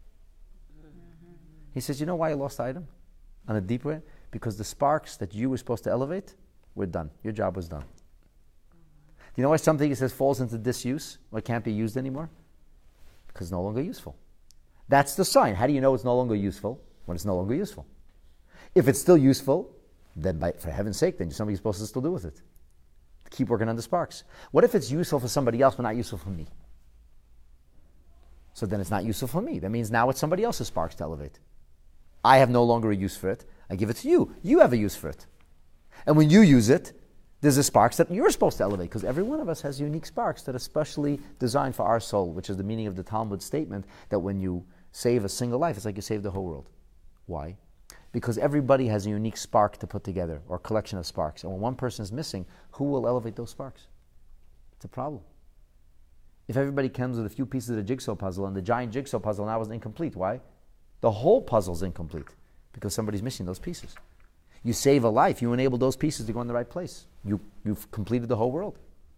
He says, you know why you lost the item? On a deep way? Because the sparks that you were supposed to elevate were done. Your job was done. Do you know why something, he says, falls into disuse? Or can't be used anymore? Because it's no longer useful. That's the sign. How do you know it's no longer useful? When it's no longer useful. If it's still useful, then for heaven's sake, then somebody's supposed to still do with it. Keep working on the sparks. What if it's useful for somebody else but not useful for me? So then it's not useful for me. That means now it's somebody else's sparks to elevate. I have no longer a use for it. I give it to you. You have a use for it. And when you use it, there's the sparks that you're supposed to elevate, because every one of us has unique sparks that are specially designed for our soul, which is the meaning of the Talmud statement that when you save a single life, it's like you save the whole world. Why? Because everybody has a unique spark to put together, or collection of sparks. And when one person is missing, who will elevate those sparks? It's a problem. If everybody comes with a few pieces of the jigsaw puzzle, and the giant jigsaw puzzle now is incomplete, why? The whole puzzle is incomplete, because somebody's missing those pieces. You save a life, you enable those pieces to go in the right place. You've completed the whole world.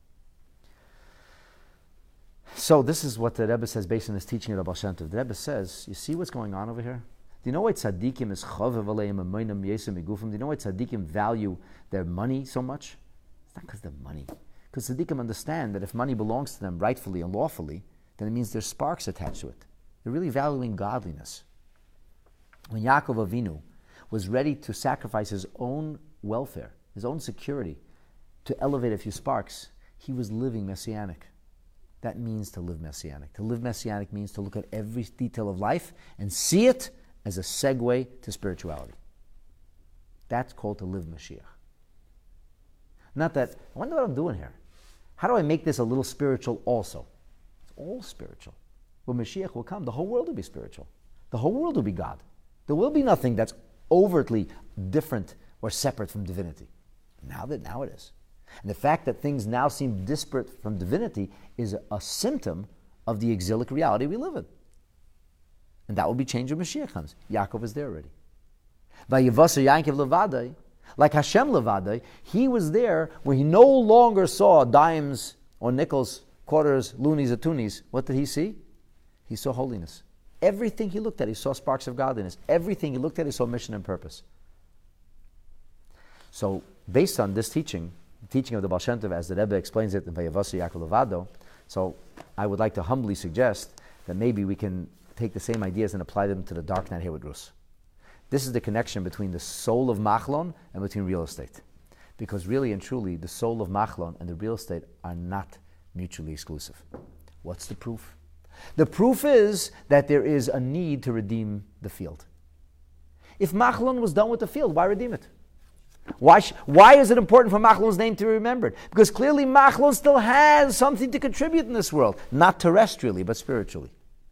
So this is what the Rebbe says based on his teaching of the Baal Shem Tov. The Rebbe says, you see what's going on over here? Do you know why tzaddikim is chavev aleim amoinam yesem igufim? Do you know why tzaddikim value their money so much? It's not because of the money. Because tzaddikim understand that if money belongs to them rightfully and lawfully, then it means there's sparks attached to it. They're really valuing godliness. When Yaakov Avinu was ready to sacrifice his own welfare, his own security, to elevate a few sparks, he was living messianic. That means to live messianic. To live messianic means to look at every detail of life and see it as a segue to spirituality. That's called to live Mashiach. Not that, I wonder what I'm doing here. How do I make this a little spiritual also? It's all spiritual. When Mashiach will come, the whole world will be spiritual. The whole world will be God. There will be nothing that's overtly different or separate from divinity. Now it is. And the fact that things now seem disparate from divinity is a symptom of the exilic reality we live in. And that will be changed when Mashiach comes. Yaakov is there already. Vayivasa Yaakov levadai, like Hashem levadai, he was there where he no longer saw dimes or nickels, quarters, loonies or toonies. What did he see? He saw holiness. Everything he looked at, he saw sparks of godliness. Everything he looked at, he saw mission and purpose. So, based on this teaching, the teaching of the Baal Shem Tov, as the Rebbe explains it in Vayivasa Yaakov levado, so I would like to humbly suggest that maybe we can take the same ideas and apply them to the dark night here with Rus. This is the connection between the soul of Machlon and between real estate. Because really and truly, the soul of Machlon and the real estate are not mutually exclusive. What's the proof? The proof is that there is a need to redeem the field. If Machlon was done with the field, why redeem it? Why is it important for Machlon's name to be remembered? Because clearly Machlon still has something to contribute in this world. Not terrestrially, but spiritually.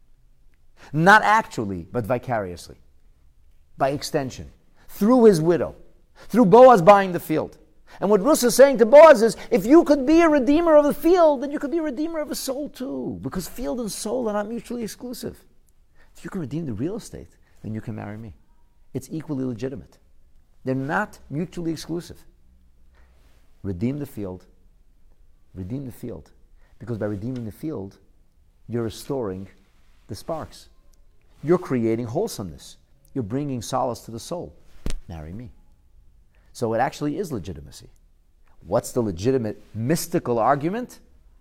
Not actually, but vicariously. By extension. Through his widow. Through Boaz buying the field. And what Rus is saying to Boaz is, if you could be a redeemer of the field, then you could be a redeemer of a soul too. Because field and soul are not mutually exclusive. If you can redeem the real estate, then you can marry me. It's equally legitimate. They're not mutually exclusive. Redeem the field. Redeem the field. Because by redeeming the field, you're restoring the sparks. You're creating wholesomeness. You're bringing solace to the soul. Marry me. So it actually is legitimacy. What's the legitimate mystical argument?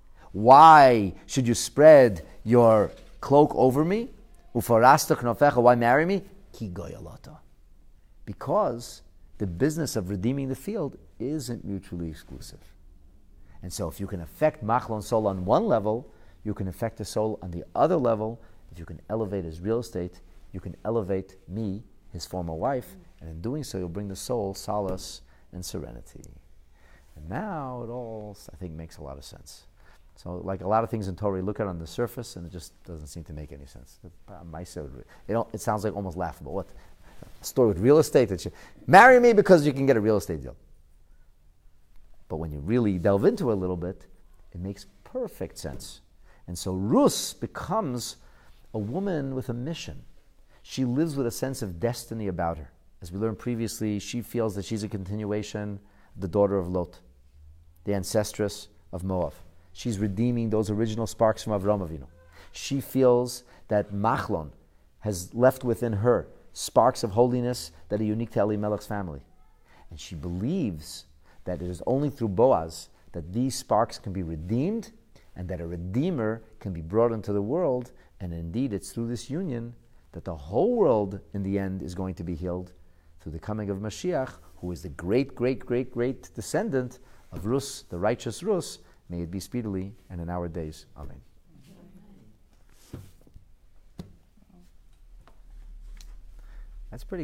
Why should you spread your cloak over me? Ufarasta knofecha, why marry me? Ki goyalata. Because the business of redeeming the field isn't mutually exclusive. And so if you can affect Machlon soul on one level, you can affect the soul on the other level. If you can elevate his real estate, you can elevate me, his former wife, and in doing so, you'll bring the soul solace and serenity. And now it all, I think, makes a lot of sense. So, like a lot of things in Torah, you look at it on the surface, and it just doesn't seem to make any sense. It sounds like almost laughable. What? A story with real estate that you marry me because you can get a real estate deal. But when you really delve into it a little bit, it makes perfect sense. And so Rus becomes a woman with a mission. She lives with a sense of destiny about her, As we learned previously, she feels that she's a continuation of the daughter of Lot, the ancestress of Moab. She's redeeming those original sparks from Avraham Avinu. She feels that Machlon has left within her sparks of holiness that are unique to Elimelech's family. And she believes that it is only through Boaz that these sparks can be redeemed and that a redeemer can be brought into the world. And indeed, it's through this union that the whole world in the end is going to be healed through the coming of Mashiach, who is the great, great, great, great descendant of Rus, the righteous Rus. May it be speedily and in our days. Amen. That's pretty